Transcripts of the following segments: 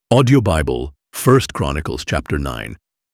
Audio Bible, 1 Chronicles chapter 9.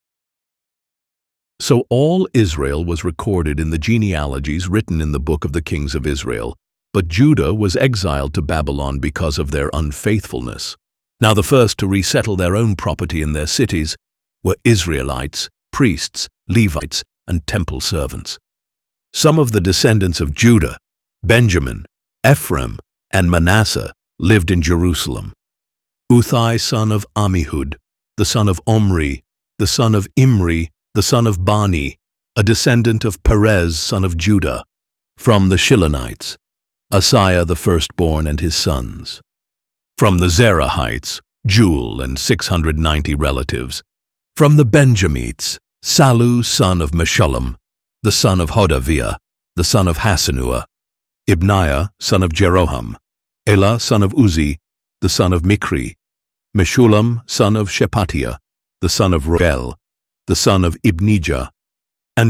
So all Israel was recorded in the genealogies written in the book of the kings of Israel, but Judah was exiled to Babylon because of their unfaithfulness. Now the first to resettle their own property in their cities were Israelites, priests, Levites, and temple servants. Some of the descendants of Judah, Benjamin, Ephraim, and Manasseh lived in Jerusalem. Uthai son of Ammihud, the son of Omri, the son of Imri, the son of Bani, a descendant of Perez son of Judah, from the Shilonites, Asaiah the firstborn and his sons. From the Zerahites, Juel and 690 relatives. From the Benjamites, Sallu son of Meshullam, the son of Hodaviah, the son of Hasenuah, Ibniah son of Jeroham, Elah son of Uzi, the son of Mikri, Meshullam son of Shephatiah, the son of Reuel, the son of Ibnijah, and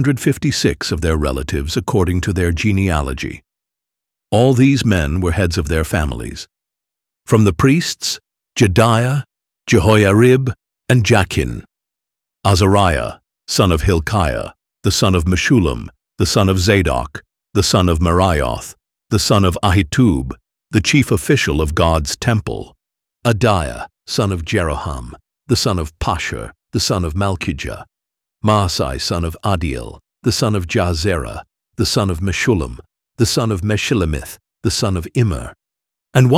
956 of their relatives according to their genealogy. All these men were heads of their families. From the priests, Jedaiah, Jehoiarib, and Jachin. Azariah, son of Hilkiah, the son of Meshullam, the son of Zadok, the son of Meraioth, the son of Ahitub, the chief official of God's temple. Adiah, son of Jeroham, the son of Pashur, the son of Malchijah. Maasai, son of Adiel, the son of Jahzerah, the son of Meshullam, the son of Meshillemith, the son of Immer. And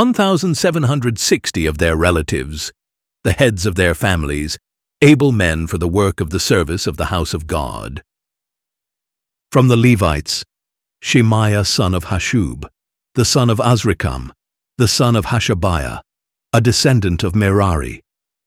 1,760 of their relatives, the heads of their families, able men for the work of the service of the house of God. From the Levites, Shemaiah son of Hashub, the son of Azrikam, the son of Hashabiah, a descendant of Merari.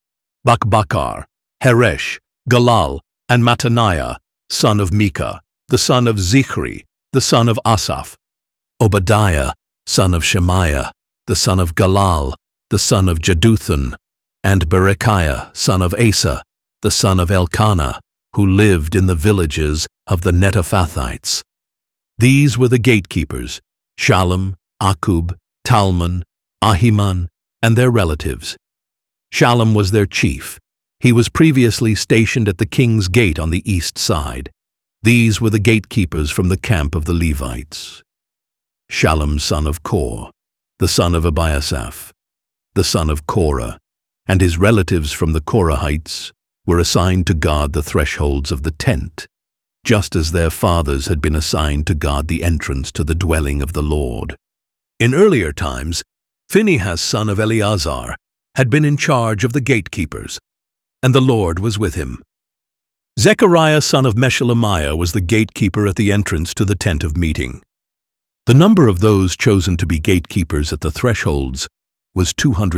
Bakbakar, Heresh, Galal, and Mattaniah, son of Micah, the son of Zichri, the son of Asaph. Obadiah, son of Shemaiah, the son of Galal, the son of Jeduthun, and Berechiah, son of Asa, the son of Elkanah, who lived in the villages of the Netophathites. These were the gatekeepers, Shallum, Akub, Talmon, Ahiman, and their relatives. Shallum was their chief. He was previously stationed at the king's gate on the east side. These were the gatekeepers from the camp of the Levites. Shallum son of Kor, the son of Abiasaph, the son of Korah, and his relatives from the Korahites were assigned to guard the thresholds of the tent, just as their fathers had been assigned to guard the entrance to the dwelling of the Lord. In earlier times, Phinehas son of Eleazar had been in charge of the gatekeepers, and the Lord was with him. Zechariah son of Meshelemiah was the gatekeeper at the entrance to the tent of meeting. The number of those chosen to be gatekeepers at the thresholds was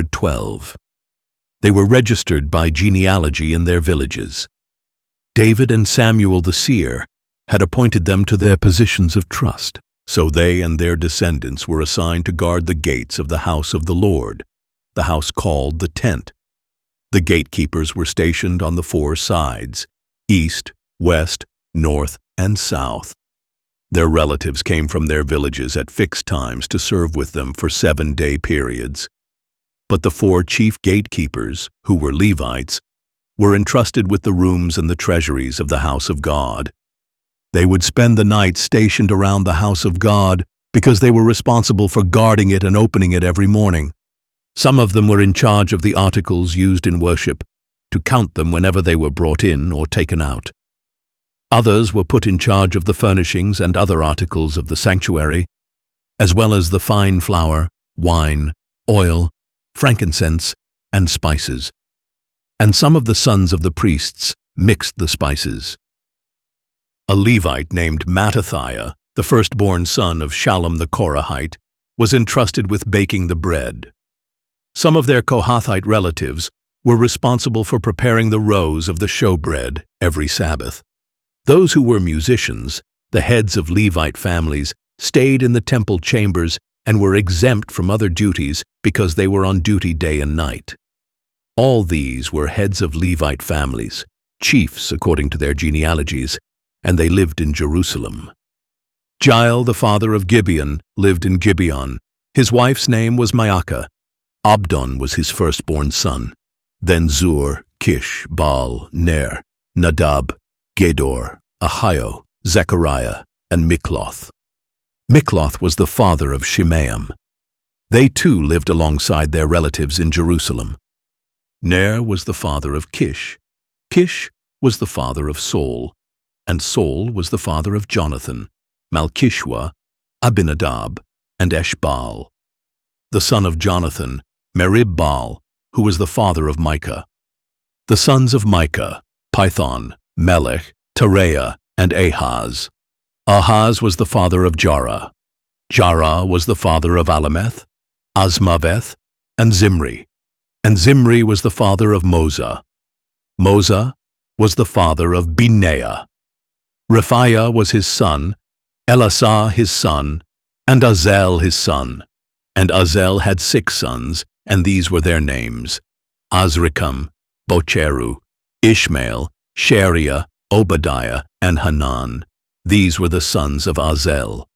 212. They were registered by genealogy in their villages. David and Samuel the seer had appointed them to their positions of trust, so they and their descendants were assigned to guard the gates of the house of the Lord, the house called the tent. The gatekeepers were stationed on the four sides, east, west, north, and south. Their relatives came from their villages at fixed times to serve with them for 7-day periods. But the four chief gatekeepers, who were Levites, were entrusted with the rooms and the treasuries of the house of God. They would spend the night stationed around the house of God because they were responsible for guarding it and opening it every morning. Some of them were in charge of the articles used in worship, to count them whenever they were brought in or taken out. Others were put in charge of the furnishings and other articles of the sanctuary, as well as the fine flour, wine, oil, frankincense, and spices. And some of the sons of the priests mixed the spices. A Levite named Mattathiah, the firstborn son of Shallum the Korahite, was entrusted with baking the bread. Some of their Kohathite relatives were responsible for preparing the rows of the showbread every Sabbath. Those who were musicians, the heads of Levite families, stayed in the temple chambers and were exempt from other duties because they were on duty day and night. All these were heads of Levite families, chiefs according to their genealogies, and they lived in Jerusalem. Jael, the father of Gibeon, lived in Gibeon. His wife's name was Maacah. Abdon was his firstborn son. then Zur, Kish, Baal, Ner, Nadab, Gedor, Ahio, Zechariah, and Mikloth. Mikloth was the father of Shimeam. They too lived alongside their relatives in Jerusalem. Ner was the father of Kish. Kish was the father of Saul, and Saul was the father of Jonathan, Malchishua, Abinadab, and Eshbaal. The son of Jonathan, Merib-Baal, who was the father of Micah. The sons of Micah, Pithon, Melech, Tereah, and Ahaz. Ahaz was the father of Jarah. Jarah was the father of Alameth, Azmaveth, and Zimri. And Zimri was the father of Moza. Moza was the father of Binea. Rephaiah was his son, Elasah his son, and Azel his son. And Azel had 6 sons, and these were their names: Azrikam, Bocheru, Ishmael, Shariah, Obadiah, and Hanan. These were the sons of Azel.